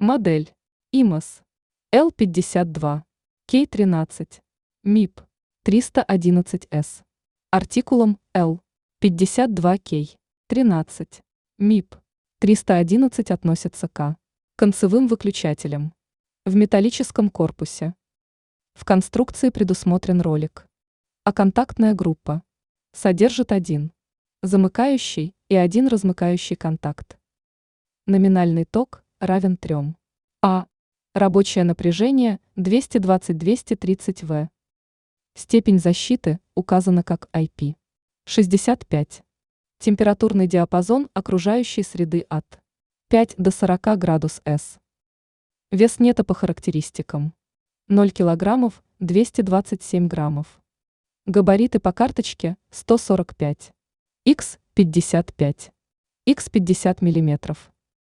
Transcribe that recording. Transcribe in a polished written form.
Модель ИМОС L52, K13, МИП 311С. Артикулом L 52K13, МИП 311 относится к концевым выключателям в металлическом корпусе. В конструкции предусмотрен ролик, а контактная группа содержит один замыкающий и один размыкающий контакт. Номинальный ток равен 3 А. Рабочее напряжение 220-230 В. Степень защиты указана как IP65. Температурный диапазон окружающей среды от 5 до 40 градус С. Вес нета по характеристикам 0 килограммов 227 граммов. Габариты по карточке 145, Х 55, Х 50 миллиметров.